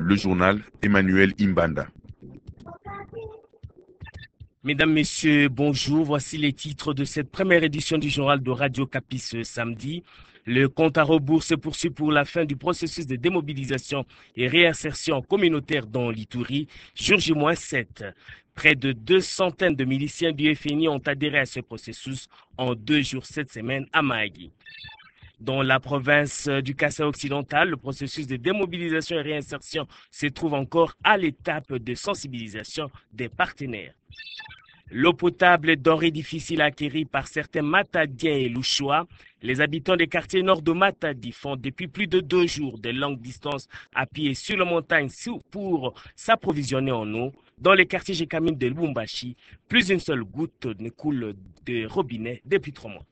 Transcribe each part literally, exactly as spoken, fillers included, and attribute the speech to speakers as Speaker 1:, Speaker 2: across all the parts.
Speaker 1: le journal Emmanuel Imbanda.
Speaker 2: Mesdames, Messieurs, bonjour. Voici les titres de cette première édition du journal de Radio Kapi ce samedi. Le compte à rebours se poursuit pour la fin du processus de démobilisation et réinsertion communautaire dans l'Ituri, jour J sept. Près de deux centaines de miliciens du F N I ont adhéré à ce processus en deux jours cette semaine à Mahagi. Dans la province du Kasaï occidental, le processus de démobilisation et réinsertion se trouve encore à l'étape de sensibilisation des partenaires. L'eau potable est denrée difficile à acquérir par certains Matadiens et Louchois. Les habitants des quartiers nord de Matadi font depuis plus de deux jours de longues distances à pied sur la montagne pour s'approvisionner en eau. Dans les quartiers Jekamine de Lubumbashi, plus d'une seule goutte ne coule de robinet depuis trois mois.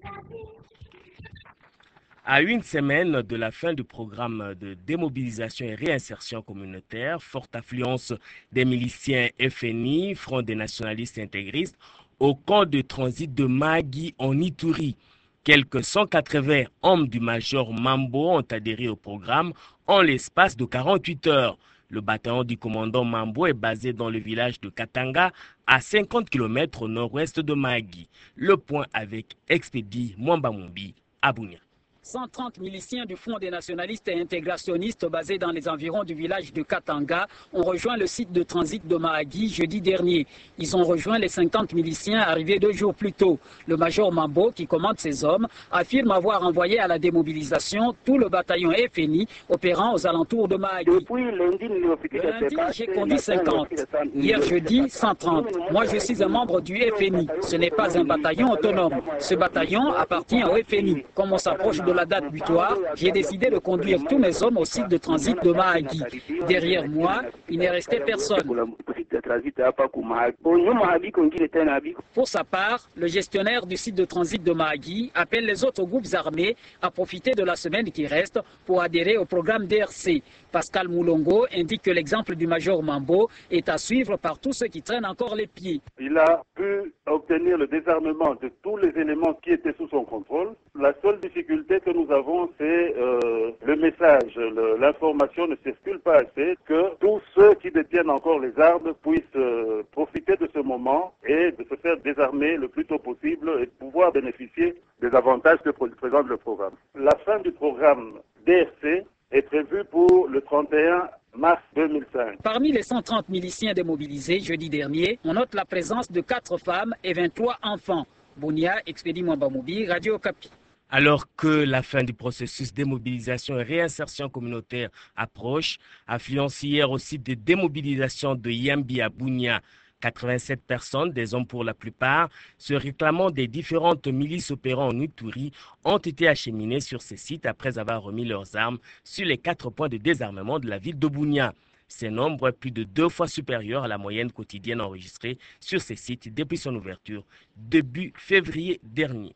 Speaker 2: À une semaine de la fin du programme de démobilisation et réinsertion communautaire, forte affluence des miliciens F N I, Front des nationalistes intégristes, au camp de transit de Mahagi en Ituri. Quelques cent quatre-vingts hommes du major Mambo ont adhéré au programme en l'espace de quarante-huit heures. Le bataillon du commandant Mambo est basé dans le village de Katanga, à cinquante kilomètres au nord-ouest de Mahagi. Le point avec Expédie Mwambamumbi à Bunia.
Speaker 3: cent trente miliciens du Front des nationalistes et intégrationnistes basés dans les environs du village de Katanga ont rejoint le site de transit de Mahagi jeudi dernier. Ils ont rejoint les cinquante miliciens arrivés deux jours plus tôt. Le major Mambo, qui commande ces hommes, affirme avoir envoyé à la démobilisation tout le bataillon F N I opérant aux alentours de Mahagi.
Speaker 4: Depuis lundi,
Speaker 3: lundi j'ai conduit cinquante. Hier jeudi, cent trente. Moi, je suis un membre du F N I. Ce n'est pas un bataillon autonome. Ce bataillon appartient au F N I. Comme on s'approche de la date butoir, j'ai décidé de conduire tous mes hommes au site de transit de Mahagi. Derrière moi, il n'est resté personne. Pour sa part, le gestionnaire du site de transit de Mahagi appelle les autres groupes armés à profiter de la semaine qui reste pour adhérer au programme D R C. Pascal Moulongo indique que l'exemple du major Mambo est à suivre par tous ceux qui traînent encore les pieds.
Speaker 5: Il a pu obtenir le désarmement de tous les éléments qui étaient sous son contrôle. La seule difficulté que nous avons, c'est euh, le message. L'information ne circule pas assez, que tous ceux qui détiennent encore les armes puissent euh, profiter de ce moment et de se faire désarmer le plus tôt possible et de pouvoir bénéficier des avantages que présente le programme. La fin du programme D R C est prévue pour le trente et un mars deux mille cinq.
Speaker 3: Parmi les cent trente miliciens démobilisés jeudi dernier, on note la présence de quatre femmes et vingt-trois enfants. Bounia, Expédie Mwambamumbi, Radio Kapi.
Speaker 2: Alors que la fin du processus de démobilisation et réinsertion communautaire approche, affluence hier au site de démobilisation de Yambi à Bunia. quatre-vingt-sept personnes, des hommes pour la plupart, se réclamant des différentes milices opérant en Ituri, ont été acheminées sur ces sites après avoir remis leurs armes sur les quatre points de désarmement de la ville de Bunia. Ce nombre est plus de deux fois supérieur à la moyenne quotidienne enregistrée sur ces sites depuis son ouverture début février dernier.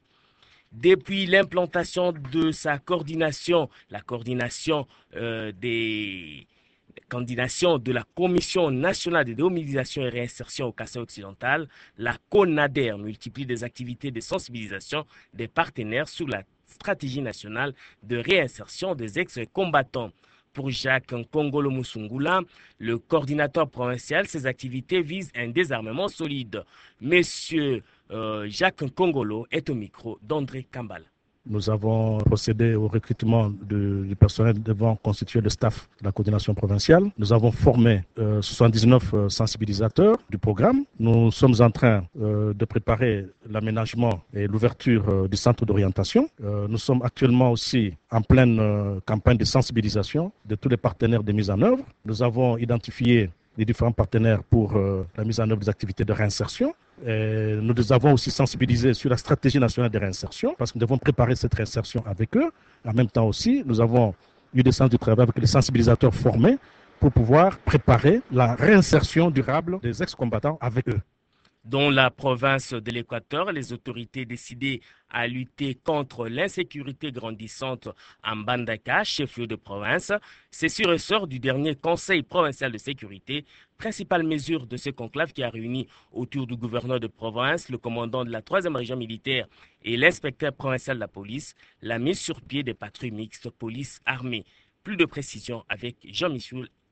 Speaker 2: Depuis l'implantation de sa coordination, la coordination euh, des... coordination de la Commission nationale de démobilisation et réinsertion au Kasaï occidental, la CONADER multiplie des activités de sensibilisation des partenaires sur la stratégie nationale de réinsertion des ex-combattants. Pour Jacques Nkongolo Musungula, le coordinateur provincial, ces activités visent un désarmement solide. Monsieur euh, Jacques Nkongolo est au micro d'André Kambala.
Speaker 6: Nous avons procédé au recrutement de, du personnel devant constituer le staff de la coordination provinciale. Nous avons formé euh, soixante-dix-neuf euh, sensibilisateurs du programme. Nous sommes en train euh, de préparer l'aménagement et l'ouverture euh, du centre d'orientation. Euh, nous sommes actuellement aussi en pleine euh, campagne de sensibilisation de tous les partenaires de mise en œuvre. Nous avons identifié les différents partenaires pour euh, la mise en œuvre des activités de réinsertion. Et nous les avons aussi sensibilisés sur la stratégie nationale de réinsertion parce que nous devons préparer cette réinsertion avec eux. En même temps aussi, nous avons eu des séances de travail avec les sensibilisateurs formés pour pouvoir préparer la réinsertion durable des ex-combattants avec eux.
Speaker 2: Dans la province de l'Équateur, les autorités décidées à lutter contre l'insécurité grandissante en Bandaka, chef-lieu de province. C'est sur ressort du dernier Conseil provincial de sécurité, principale mesure de ce conclave qui a réuni autour du gouverneur de province, le commandant de la troisième région militaire et l'inspecteur provincial de la police, la mise sur pied des patrouilles mixtes police-armée. Plus de précisions avec Jean-Michel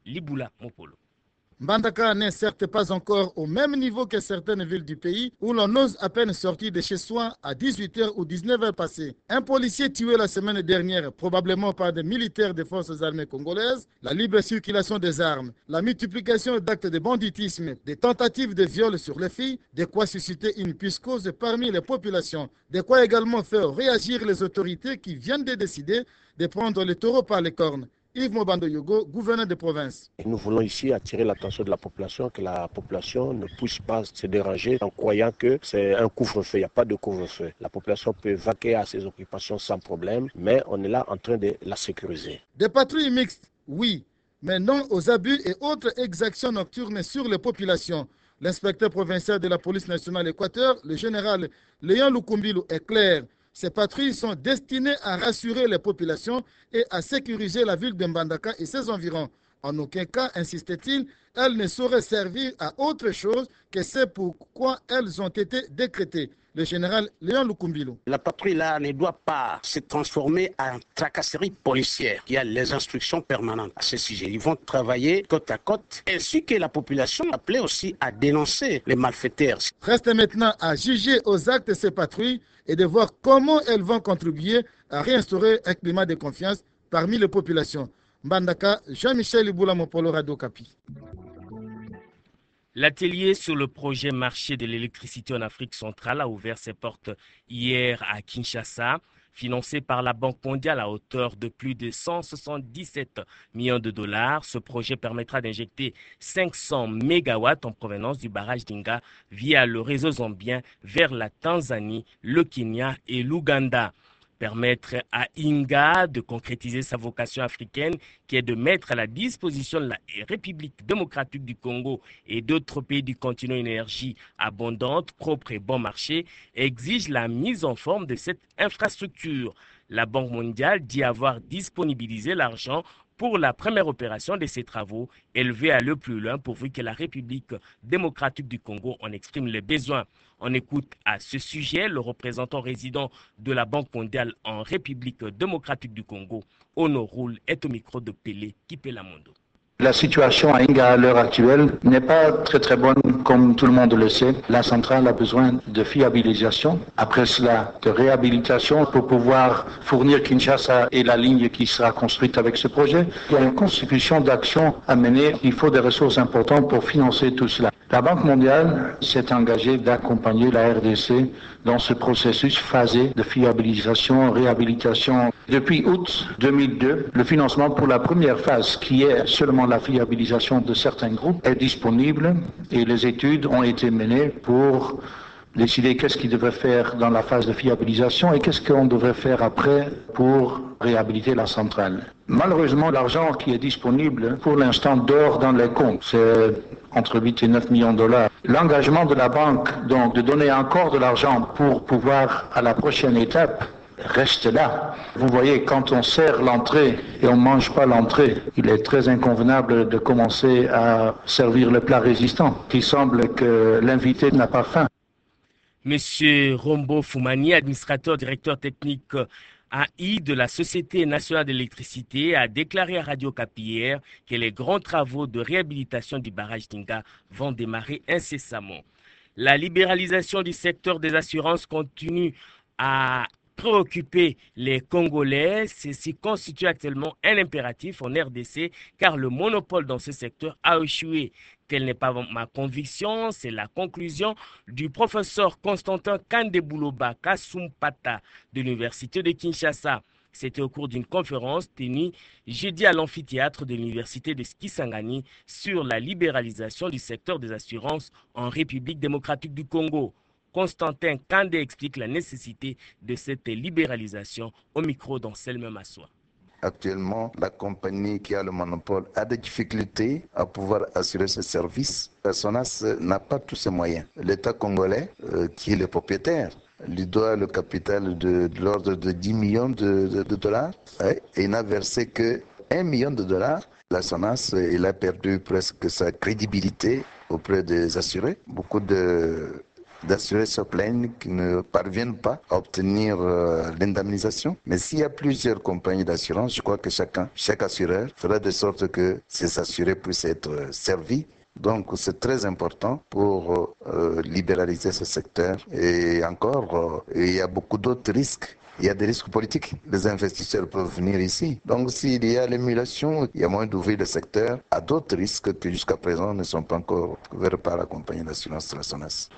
Speaker 2: Liboula Mopolo.
Speaker 4: Mbandaka n'est certes pas encore au même niveau que certaines villes du pays où l'on ose à peine sortir de chez soi à dix-huit heures ou dix-neuf heures passées. Un policier tué la semaine dernière, probablement par des militaires des forces armées congolaises, la libre circulation des armes, la multiplication d'actes de banditisme, des tentatives de viol sur les filles, de quoi susciter une psychose parmi les populations, de quoi également faire réagir les autorités qui viennent de décider de prendre le taureau par les cornes. Yves Mobando Yogo, gouverneur de province.
Speaker 7: Nous voulons ici attirer l'attention de la population, que la population ne puisse pas se déranger en croyant que c'est un couvre-feu. Il n'y a pas de couvre-feu. La population peut vaquer à ses occupations sans problème, mais on est là en train de la sécuriser.
Speaker 4: Des patrouilles mixtes, oui, mais non aux abus et autres exactions nocturnes sur les populations. L'inspecteur provincial de la police nationale Équateur, le général Léon Lukumbilu, est clair. Ces patrouilles sont destinées à rassurer les populations et à sécuriser la ville de Mbandaka et ses environs. En aucun cas, insistait-il, elles ne sauraient servir à autre chose que c'est pourquoi elles ont été décrétées. Le général Léon Lukumbilu.
Speaker 7: La patrouille là ne doit pas se transformer en tracasserie policière. Il y a les instructions permanentes à ce sujet. Ils vont travailler côte à côte, ainsi que la population appelée aussi à dénoncer les malfaiteurs.
Speaker 4: Reste maintenant à juger aux actes de ces patrouilles et de voir comment elles vont contribuer à réinstaurer un climat de confiance parmi les populations. Mbandaka, Jean-Michel Iboula Mopolo, Radio Kapi.
Speaker 2: L'atelier sur le projet marché de l'électricité en Afrique centrale a ouvert ses portes hier à Kinshasa, financé par la Banque mondiale à hauteur de plus de cent soixante-dix-sept millions de dollars. Ce projet permettra d'injecter cinq cents mégawatts en provenance du barrage d'Inga via le réseau zambien vers la Tanzanie, le Kenya et l'Ouganda. Permettre à Inga de concrétiser sa vocation africaine qui est de mettre à la disposition de la République démocratique du Congo et d'autres pays du continent une énergie abondante, propre et bon marché, exige la mise en forme de cette infrastructure. La Banque mondiale dit avoir disponibilisé l'argent pour la première opération de ces travaux, élevés à le plus loin pourvu que la République démocratique du Congo en exprime les besoins. On écoute à ce sujet le représentant résident de la Banque mondiale en République démocratique du Congo. Ono Roule est au micro de Pelé Kipelamondo.
Speaker 8: La situation à Inga à l'heure actuelle n'est pas très très bonne, comme tout le monde le sait. La centrale a besoin de fiabilisation, après cela de réhabilitation pour pouvoir fournir Kinshasa et la ligne qui sera construite avec ce projet. Il y a une constitution d'actions à mener. Il faut des ressources importantes pour financer tout cela. La Banque mondiale s'est engagée d'accompagner la R D C dans ce processus phasé de fiabilisation, réhabilitation. Depuis août deux mille deux, le financement pour la première phase, qui est seulement la fiabilisation de certains groupes, est disponible et les études ont été menées pour décider qu'est-ce qu'il devrait faire dans la phase de fiabilisation et qu'est-ce qu'on devrait faire après pour réhabiliter la centrale. Malheureusement, l'argent qui est disponible pour l'instant dort dans les comptes. C'est entre huit et neuf millions de dollars. L'engagement de la banque, donc, de donner encore de l'argent pour pouvoir, à la prochaine étape, reste là. Vous voyez, quand on sert l'entrée et on ne mange pas l'entrée, il est très inconvenable de commencer à servir le plat résistant. Il semble que l'invité n'a pas faim.
Speaker 2: Monsieur Rombo Foumani, administrateur directeur technique A I de la Société nationale d'électricité, a déclaré à Radio Kapi hier que les grands travaux de réhabilitation du barrage d'Inga vont démarrer incessamment. La libéralisation du secteur des assurances continue à préoccuper les Congolais. Ceci constitue actuellement un impératif en R D C car le monopole dans ce secteur a échoué. Telle n'est pas ma conviction, c'est la conclusion du professeur Constantin Kandebouloba Kasumpata de l'Université de Kinshasa. C'était au cours d'une conférence tenue jeudi à l'amphithéâtre de l'Université de Kisangani sur la libéralisation du secteur des assurances en République démocratique du Congo. Constantin Kandé explique la nécessité de cette libéralisation au micro d'Anselme Massoua.
Speaker 9: Actuellement, la compagnie qui a le monopole a des difficultés à pouvoir assurer ce service. Personas n'a pas tous ces moyens. L'État congolais, euh, qui est le propriétaire, lui doit le capital de, de l'ordre de dix millions de, de, de dollars ouais, et il n'a versé que un million de dollars. La SONAS, il a perdu presque sa crédibilité auprès des assurés. Beaucoup de d'assurés se plaignent qu'ils ne parviennent pas à obtenir euh, l'indemnisation. Mais s'il y a plusieurs compagnies d'assurance, je crois que chacun, chaque assureur fera de sorte que ces assurés puissent être euh, servis. Donc c'est très important pour euh, libéraliser ce secteur. Et encore, euh, il y a beaucoup d'autres risques. Il y a des risques politiques. Les investisseurs peuvent venir ici. Donc s'il y a l'émulation, il y a moyen d'ouvrir le secteur à d'autres risques qui jusqu'à présent ne sont pas encore couverts par la compagnie d'assurance SONAS.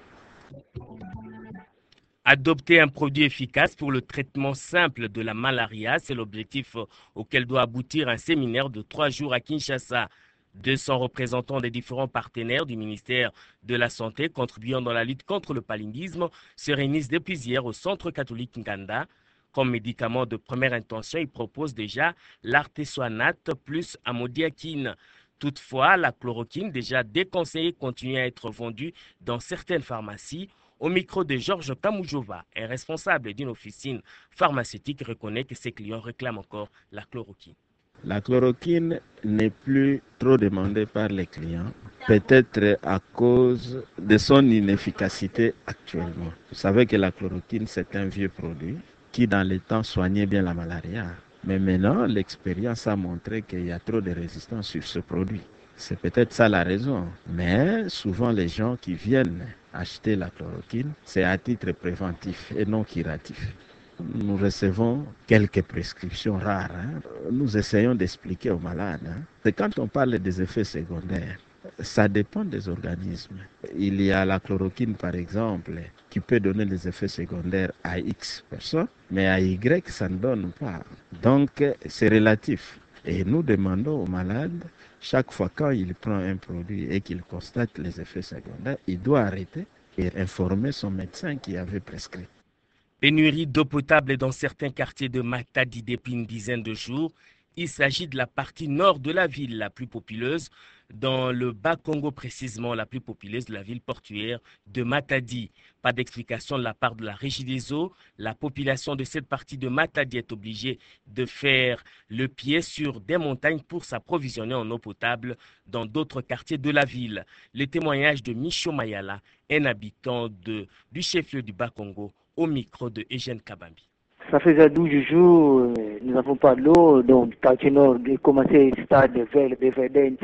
Speaker 2: Adopter un produit efficace pour le traitement simple de la malaria, c'est l'objectif auquel doit aboutir un séminaire de trois jours à Kinshasa. deux cents représentants des différents partenaires du ministère de la Santé contribuant dans la lutte contre le paludisme se réunissent depuis hier au Centre catholique Nganda. Comme médicament de première intention, ils proposent déjà l'artésoanate plus amodiaquine. Toutefois, la chloroquine, déjà déconseillée, continue à être vendue dans certaines pharmacies. Au micro de Georges Kamoujova, un responsable d'une officine pharmaceutique, reconnaît que ses clients réclament encore la chloroquine.
Speaker 10: La chloroquine n'est plus trop demandée par les clients, peut-être à cause de son inefficacité actuellement. Vous savez que la chloroquine, c'est un vieux produit qui, dans le temps, soignait bien la malaria. Mais maintenant, l'expérience a montré qu'il y a trop de résistance sur ce produit. C'est peut-être ça la raison. Mais souvent, les gens qui viennent acheter la chloroquine, c'est à titre préventif et non curatif. Nous recevons quelques prescriptions rares. Hein. Nous essayons d'expliquer aux malades. Hein. C'est quand on parle des effets secondaires, ça dépend des organismes. Il y a la chloroquine, par exemple, qui peut donner des effets secondaires à X personnes, mais à Y, ça ne donne pas. Donc, c'est relatif. Et nous demandons aux malades, chaque fois quand il prend un produit et qu'il constate les effets secondaires, il doit arrêter et informer son médecin qui avait prescrit.
Speaker 2: Pénurie d'eau potable dans certains quartiers de Matadi depuis une dizaine de jours. Il s'agit de la partie nord de la ville la plus populeuse, dans le Bas-Congo précisément la plus populeuse de la ville portuaire de Matadi. Pas d'explication de la part de la Régie des eaux. La population de cette partie de Matadi est obligée de faire le pied sur des montagnes pour s'approvisionner en eau potable dans d'autres quartiers de la ville. Le témoignage de Micho Mayala, un habitant de, du chef-lieu du Bas-Congo, au micro de Eugène Kabambi.
Speaker 11: Ça faisait douze jours, nous n'avons pas d'eau, donc quartier nord, il commençait à stade vers le B V D,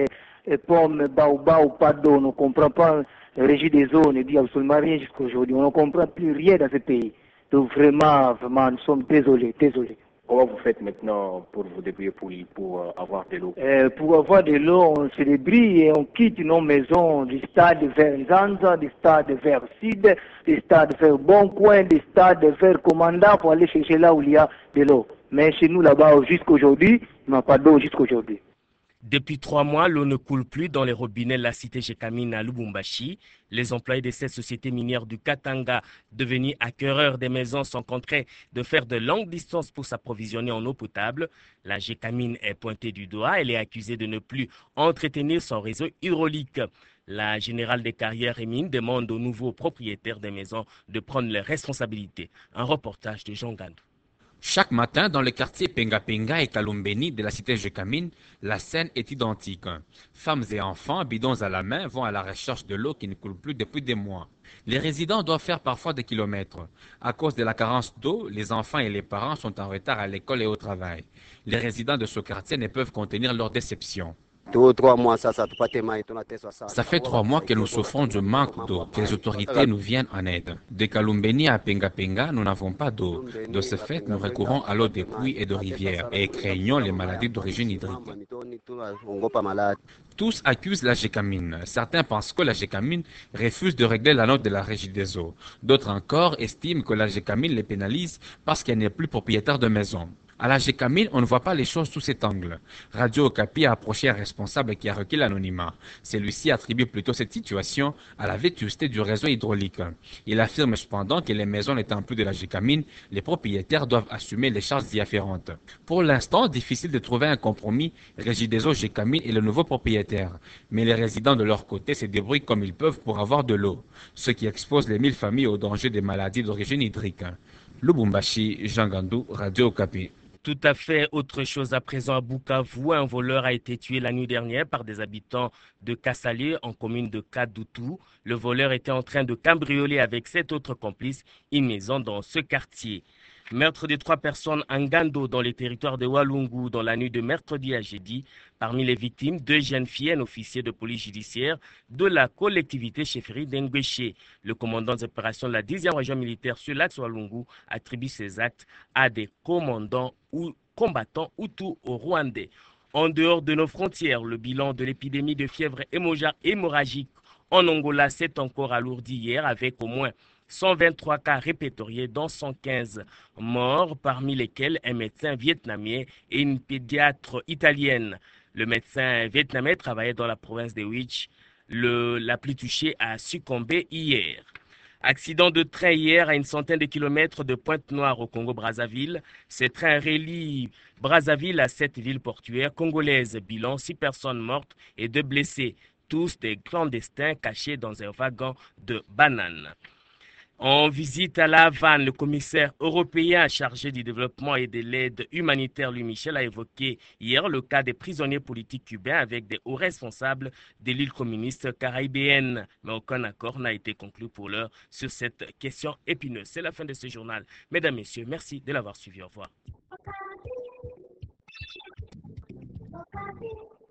Speaker 11: les pommes, baobab, pas d'eau, on ne comprend pas. La régie des eaux ne dit absolument rien jusqu'à aujourd'hui. On ne comprend plus rien dans ce pays. Donc vraiment, vraiment, nous sommes désolés, désolés.
Speaker 7: Comment vous faites maintenant pour vous débrouiller pour, pour avoir de l'eau?
Speaker 11: euh, Pour avoir de l'eau, on se débrouille et on quitte nos maisons du stade vers Nzanza, du stade vers Sud, du stade vers Boncoin, du stade vers Commandant pour aller chercher là où il y a de l'eau. Mais chez nous là-bas, jusqu'aujourd'hui, il n'y a pas d'eau jusqu'aujourd'hui.
Speaker 2: Depuis trois mois, l'eau ne coule plus dans les robinets de la cité Gécamine à Lubumbashi. Les employés de cette société minière du Katanga, devenus acquéreurs des maisons, sont contraints de faire de longues distances pour s'approvisionner en eau potable. La Gécamine est pointée du doigt. Elle est accusée de ne plus entretenir son réseau hydraulique. La générale des carrières et mines demande aux nouveaux propriétaires des maisons de prendre leurs responsabilités. Un reportage de Jean Gandou.
Speaker 12: Chaque matin, dans les quartiers Penga Penga et Kalumbeni de la cité Gécamine, la scène est identique. Femmes et enfants, bidons à la main, vont à la recherche de l'eau qui ne coule plus depuis des mois. Les résidents doivent faire parfois des kilomètres. À cause de la carence d'eau, les enfants et les parents sont en retard à l'école et au travail. Les résidents de ce quartier ne peuvent contenir leur déception. Ça fait trois mois que nous souffrons du manque d'eau, que les autorités nous viennent en aide. De Kalumbeni à Penga Penga, nous n'avons pas d'eau. De ce fait, nous recourons à l'eau des puits et de rivières et craignons les maladies d'origine hydrique. Tous accusent la Gécamine. Certains pensent que la Gécamine refuse de régler la note de la Régie des eaux. D'autres encore estiment que la Gécamine les pénalise parce qu'elle n'est plus propriétaire de maison. À la Gécamine, on ne voit pas les choses sous cet angle. Radio Okapi a approché un responsable qui a requis l'anonymat. Celui-ci attribue plutôt cette situation à la vétusté du réseau hydraulique. Il affirme cependant que les maisons n'étant plus de la Gécamine, les propriétaires doivent assumer les charges y afférentes. Pour l'instant, difficile de trouver un compromis Régie des eaux Gécamine et le nouveau propriétaire. Mais les résidents de leur côté se débrouillent comme ils peuvent pour avoir de l'eau, ce qui expose les mille familles au danger des maladies d'origine hydrique. Lubumbashi, Jean Gandou, Radio Okapi.
Speaker 2: Tout à fait autre chose à présent à Bukavu. Un voleur a été tué la nuit dernière par des habitants de Kassalé en commune de Kadoutou. Le voleur était en train de cambrioler avec sept autres complices une maison dans ce quartier. Meurtre de trois personnes en Gando dans les territoires de Walungu dans la nuit de mercredi à jeudi. Parmi les victimes, deux jeunes filles, un officier de police judiciaire de la collectivité chefferie d'Engweché. Le commandant des opérations de la dixième région militaire sur l'axe Walungu attribue ces actes à des commandants ou combattants Hutus au Rwandais. En dehors de nos frontières, le bilan de l'épidémie de fièvre hémorragique en Angola s'est encore alourdi hier avec au moins cent vingt-trois cas répertoriés, dont cent quinze morts, parmi lesquels un médecin vietnamien et une pédiatre italienne. Le médecin vietnamien travaillait dans la province de Huich. Le, la plus touchée a succombé hier. Accident de train hier à une centaine de kilomètres de Pointe-Noire au Congo-Brazzaville. Ce train relie Brazzaville à cette ville portuaire congolaise. Bilan, six personnes mortes et deux blessés. Tous des clandestins cachés dans un wagon de bananes. En visite à La Havane, le commissaire européen chargé du développement et de l'aide humanitaire, Louis Michel, a évoqué hier le cas des prisonniers politiques cubains avec des hauts responsables de l'île communiste caribéenne. Mais aucun accord n'a été conclu pour l'heure sur cette question épineuse. C'est la fin de ce journal. Mesdames, Messieurs, merci de l'avoir suivi. Au revoir.